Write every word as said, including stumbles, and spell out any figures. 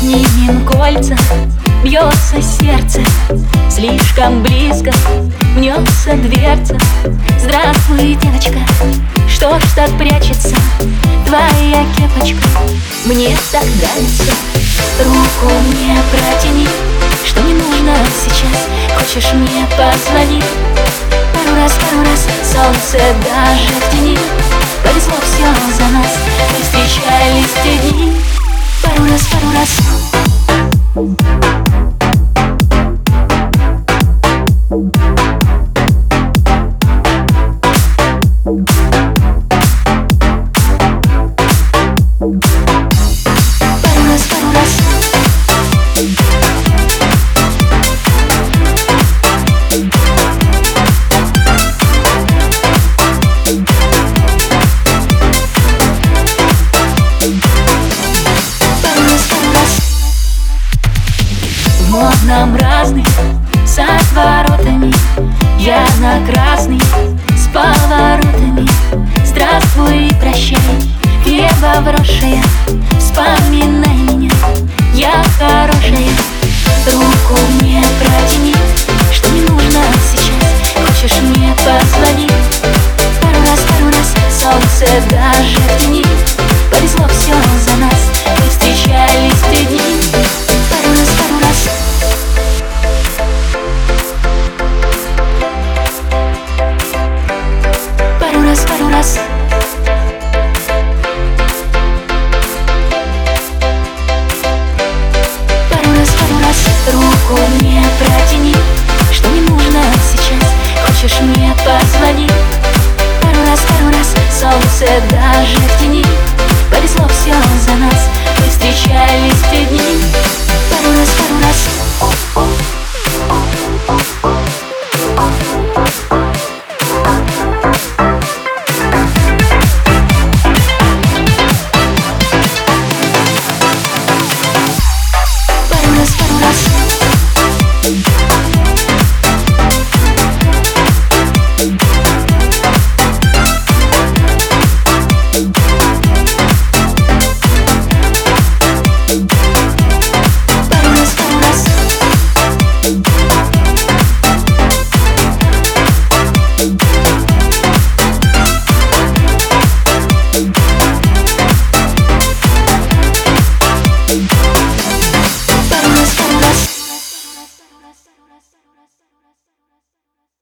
снимем кольца, бьется сердце, слишком близко мнется дверца. Здравствуй, девочка, что ж так прячется твоя кепочка? Мне так нравится. Руку мне протяни, что не нужно сейчас. Хочешь мне позвони? Пару раз, пару раз, солнце даже в тени. Повезло все за нас, и встречались те дни. Пару раз, пару раз. В модном разный, с отворотами, ярко-красный, с поворотами. Здравствуй и прощай, Ева вросшая, вспоминай меня, я хорошая. Руку мне протяни,